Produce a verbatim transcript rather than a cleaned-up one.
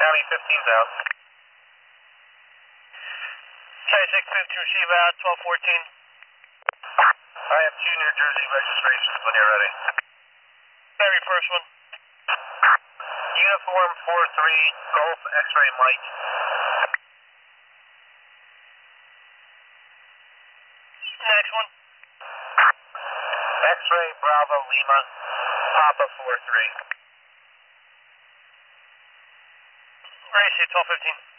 County fifteen thousand. Charlie six fifty, receive out twelve fourteen. I have two New Jersey registrations when you're ready. Very first one. Uniform four three, Golf X-ray Mike. Next one. X-ray Bravo Lima, Papa four three. Race twelve fifteen.